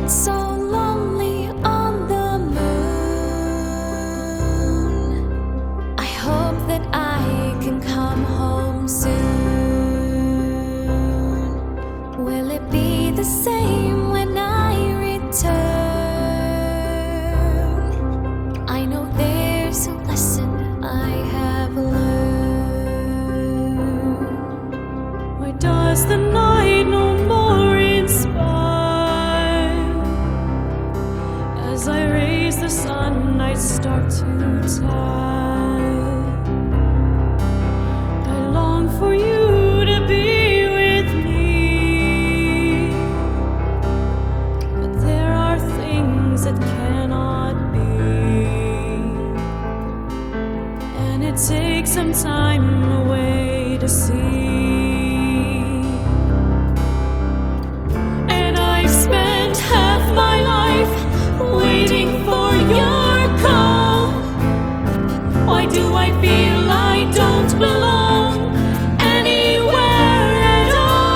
It's so lonely on the moon. I hope that I can come home soon. Will it be the same when I return? I know there's a lesson I have learned. Why does the night no more inspire? As I raise the sun, I start to tire. I long for you to be with me, but there are things that cannot be, and it takes some time away to see. And I've spent half my life waiting for your call. Why do I feel I don't belong anywhere at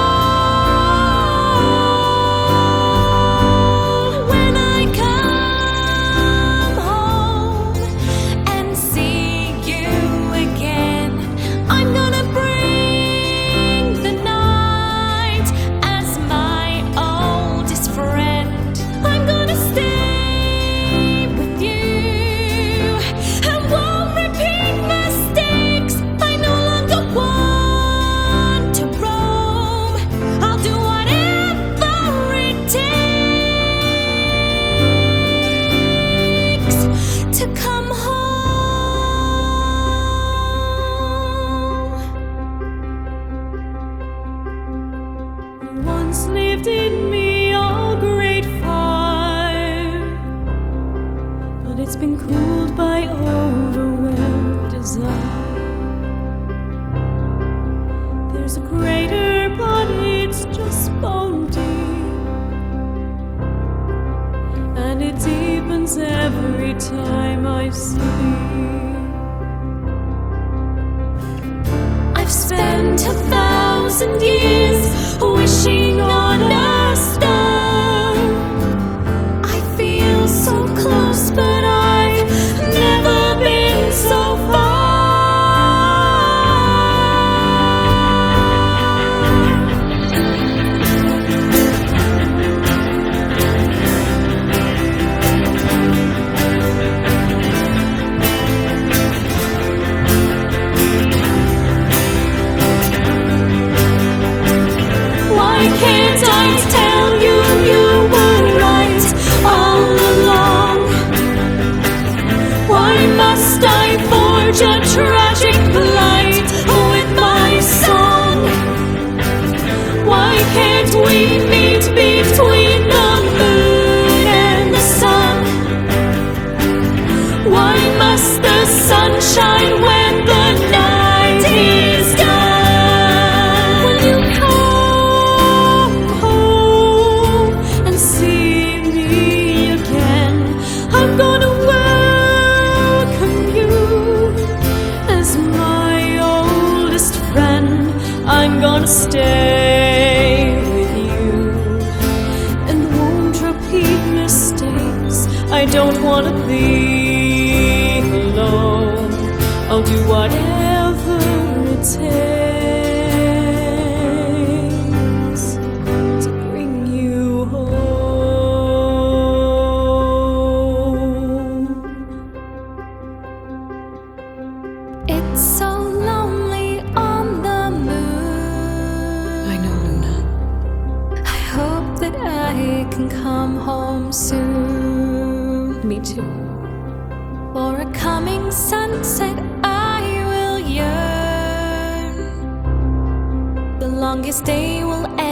all? When I come home and see you again, I'm gonna bring the night as my oldest friend. I'm gonna stay to come home. Once lived in me all great fire, but it's been cooled by overwhelmed desire. There's a greater, but it's just bone deep, and it deepens every time I sleep. I've spent 1,000 years wishing on a star. I feel so close, but I've never been so far. Can't I tell you you were right all along? Why must I forge a tragic plight with my song? Why can't we meet between the moon and the sun? Why must the sun shine when the night is done? I'm gonna stay with you and won't repeat mistakes. I don't wanna be alone. I'll do whatever it takes to bring you home. It's so lonely on the moon. I know, Luna. I hope that I can come home soon. Me too. For a coming sunset I will yearn. The longest day will